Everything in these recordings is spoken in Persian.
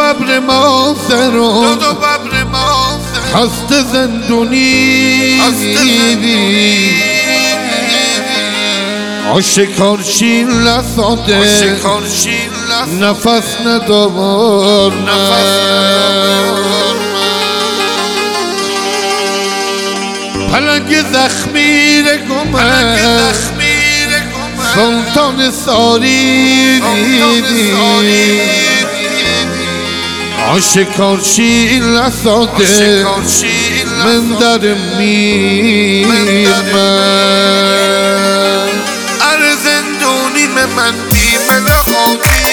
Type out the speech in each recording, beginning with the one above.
ببر مازرون هست زندونی آشکارشین لساده نفس ندار پلنگ زخمی رگمه سلطان ساری آشکارشین لساده من در میرمن زندونی من دیم لغاتی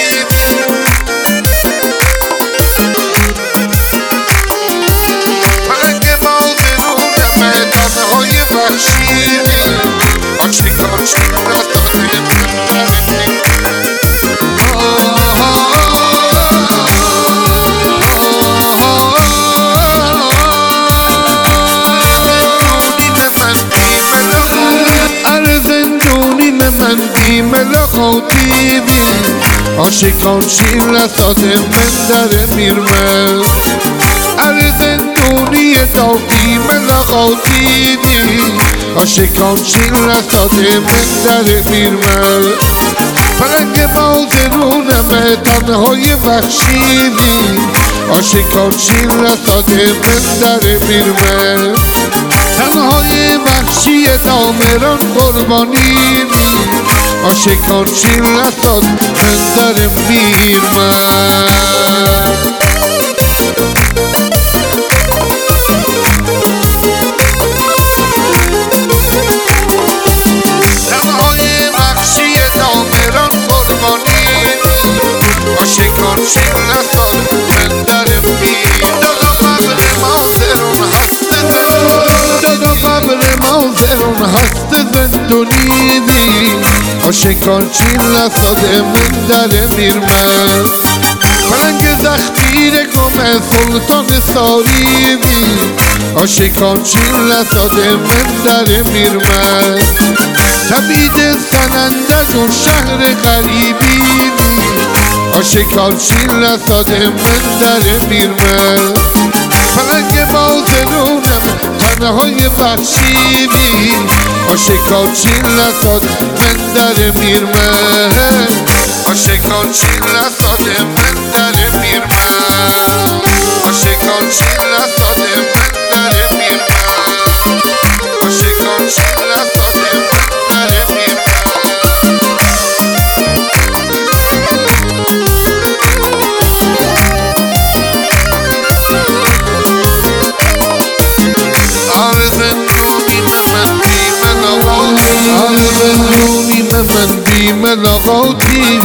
پلنگ مازرون میدانهای وحشی آشکارشین لساده من در ملاقاتی آشکارشین لساده من در میرمن زندونی داغی ملاقاتی آشکارشین لساده من در میرمن پلنگ مازرونم تنهای وحشی آشکارشین لساده من در میرمن تنهای وحشی دامران قربانی آشکارشین لساد من در میرمن تنهای وحشی دامران قربانی آشکارشین لساد من در میرمن مازرون هست زندونی آشکارشین لساده من در میرمن پلنگ زخمی رگم سلطان ساری آشکارشین لساده من در میرمن تبعید سنندج و شهر غریبی آشکارشین لساده من در میرمن پلنگ مازرونم تنهای وحشی آشکارشین لساد من در میرمن آشکارشین لساده من در میرمن آشکارشین لساده من در میرمن آشکارشین لساده من در میرمن من بیم لغاتی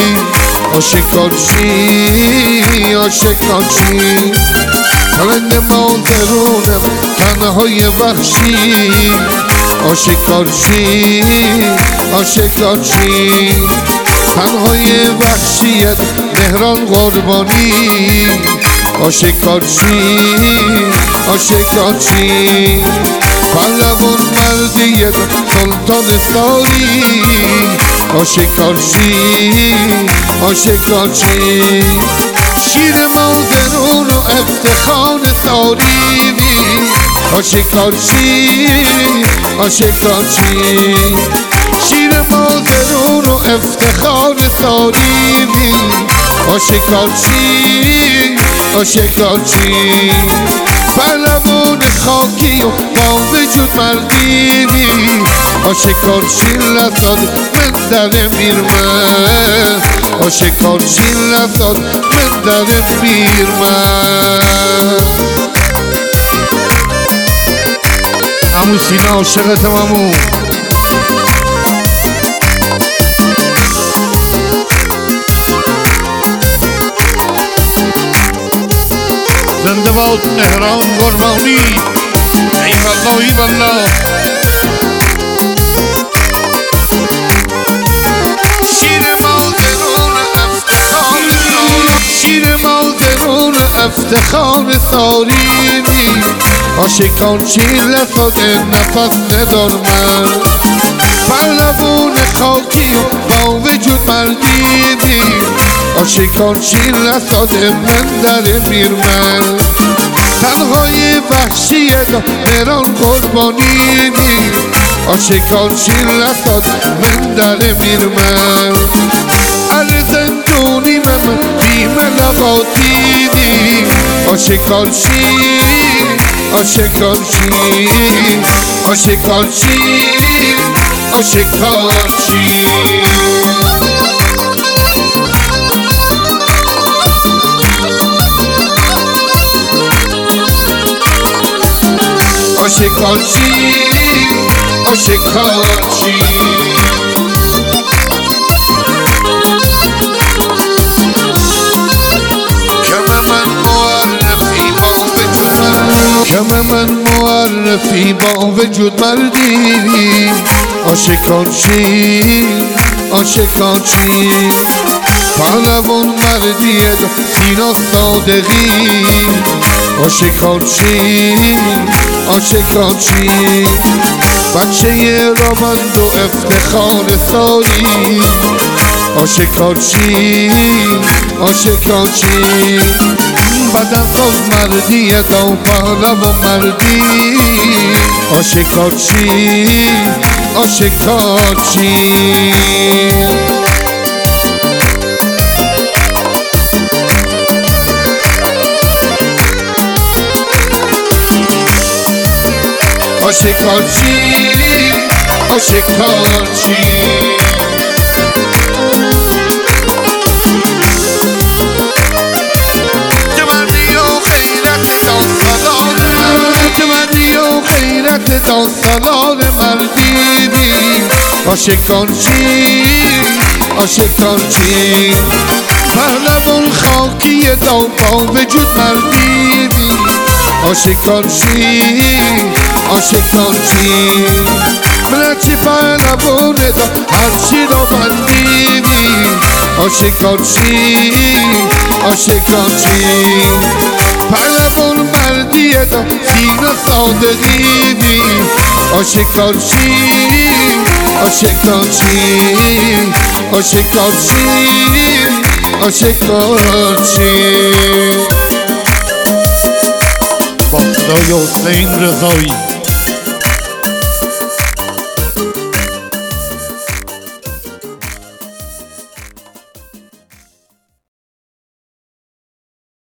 آشکارشین پلنگ مازرونم تنهای وحشی آشکارشین تنهای وحشیت مهران قربانی آشکارشین پهلوان مردیت سلطان ساری آشکارشین شیر مازرون و افتخار ساری آشکارشین شیر مازرون و افتخار ساری آشکارشین پهلوان خاکی و با وجود مردی آشکارشین لساد من در میرمن آشکارشین لساد من در میرمن عمو سینا عاشقتم عمو زنده باد مهران قربانی ایوالله شیر مازرون افتخار ساری آشکارشین لساده نفس ندار من پهلوان خاکی و با وجود مردی آشکار چی رساده من در میرمن تنهای وحشی داران قربانی آشکار چی رساده من در میرمن ارزندونی من بیم لباتی آشکار چی آشکار چی آشکار چی آشکار چی آشکار چی آشکار چی کم من معرفی با وجود مردی آشکار چی آشکار چی پهلوان مردی سینا صادقی آشکار چی آشکار چی بچه رامند و افتخار سالی آشکار چی آشکار چی بدن ساز مردی دو پهلوان مردی آشکار چی آشکار چی آشکار چی آشکار چی تا سالار مردی آشکار چی آشکار چی پهلوان خاکی دا با وجود مردی آشکار چی آشکار چی ملچی پهلوان دا هرچی را بندی آشکار چی آشکار چی پهلوان مردی دا سینا صادقی آشکار چی آشکار چی آشکار چی آشکار چی با صدای حسین رضایی